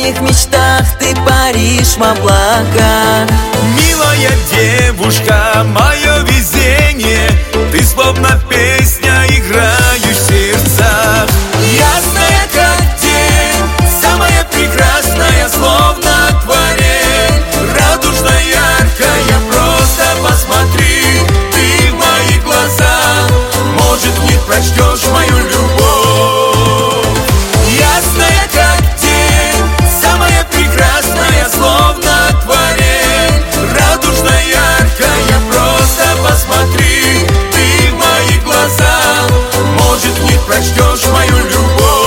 моих мечтах ты паришь в облаках. Милая девушка, мое везение, ты словно песня, играешь в сердцах. Ясная как день, самая прекрасная, словно акварель, радужная, яркая, просто посмотри ты в мои глаза, может, в них прочтешь мою любовь. Ясная как день, самая прекрасная, словно акварель, радужная, яркая, просто посмотри ты в мои глаза, может, в них прочтешь мою любовь.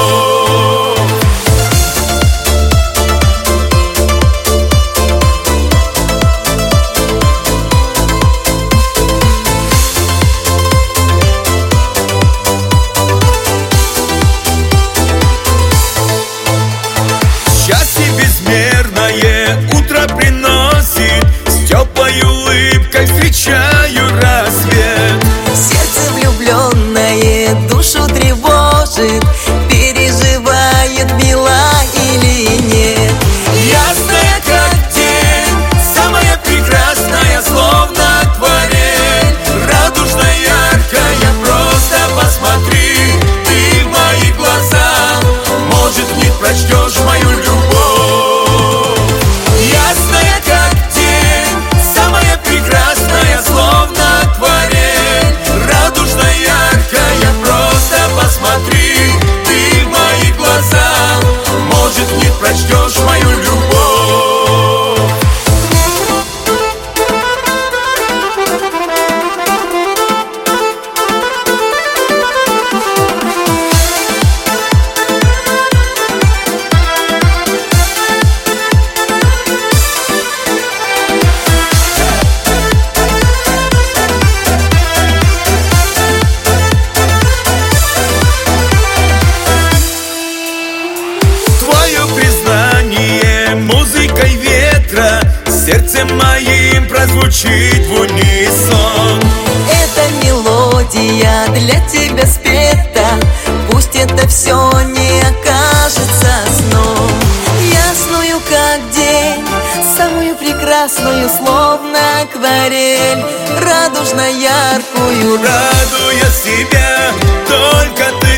Счастье безмерное утро приносит, с теплой улыбкой встречаю рассвет. Сердце влюбленное душу тревожит, переживает, мила или нет. Ясная как день, самая прекрасная, словно акварель, радужная, яркая, просто посмотри ты в мои глаза, может, в них прочтешь мою любовь. Ясная как день, самая прекрасная, словно акварель, радужная, яркая, просто посмотри ты в мои глаза, может, в них прочтешь мою любовь. Твое признание музыкой ветра сердцем моим прозвучит в унисон. Эта мелодия для тебя спета, пусть это все не окажется сном. Ясную как день, самую прекрасную, словно акварель, радужно яркую. Радуя себя, только ты